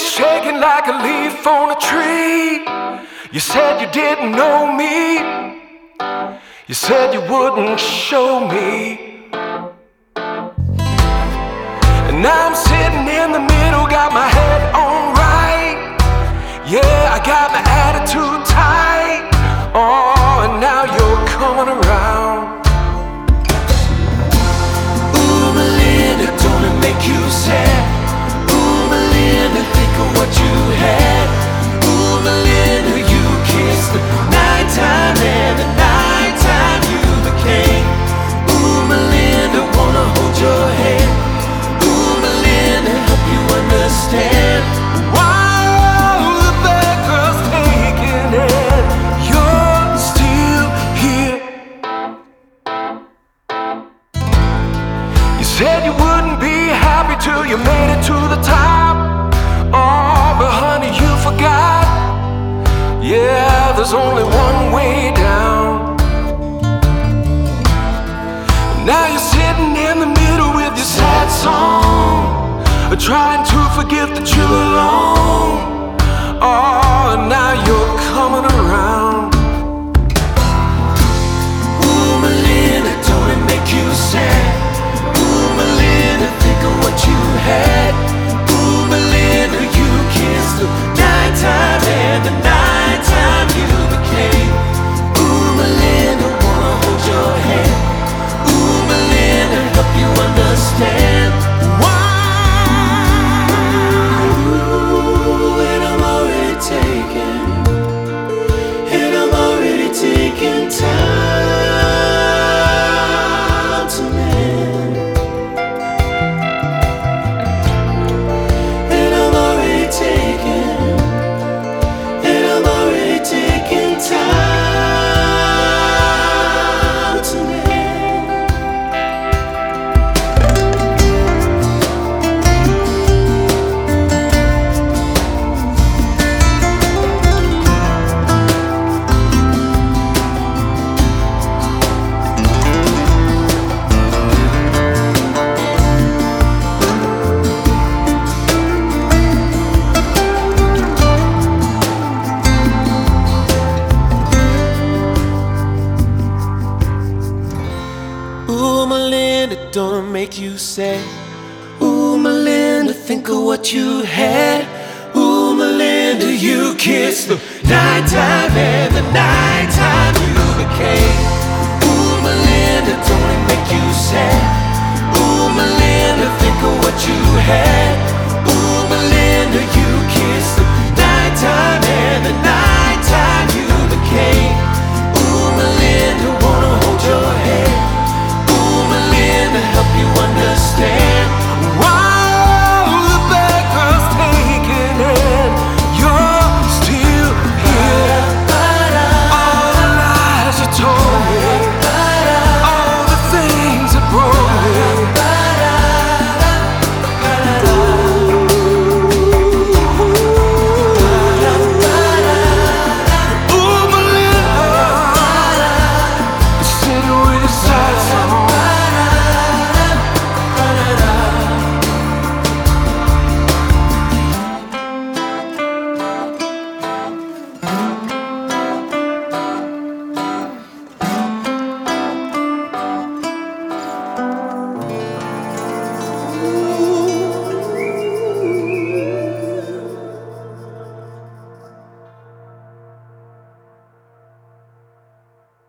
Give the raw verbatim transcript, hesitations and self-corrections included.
shaking like a leaf on a tree. You said you didn't know me. You said you wouldn't show me. And now I'm sitting in the middle, got my head on right. Yeah, I got my attitude tight. Oh, and now you're coming around. Ooh, Melinda, don't it make you sad? Ooh, Melinda, think of what you had. Ooh, Melinda, you kissed the nighttime and the nighttime you became. Ooh, Melinda, wanna hold your hand. Ooh, Melinda, help you understand why the bad girl's taking it. You're still here. You said you wouldn't be happy till you made it to the top. Oh, but honey, you forgot. Yeah, there's only one way down. Now you're sitting in the middle with your sad song, trying to forget that you're alone. Oh, and now you're coming around. Ooh, Melinda, don't it make you sad? Ooh, Melinda, think of what you had. Ooh, Melinda, you kissed the nighttime and the nighttime you became. Ooh, Melinda, wanna hold your hand. Ooh, Melinda, help you understand why. Ooh, and I'm already taken, and I'm already taking time to mend. And I'm already taken, and I'm already taking time to mend. Ooh, Melinda, don't it make you sad? Ooh, Melinda, think of what you had. Ooh, Melinda, you kissed the nighttime and the nighttime you became. Ooh, Melinda, don't it make you sad? Ooh, Melinda, think of what you had.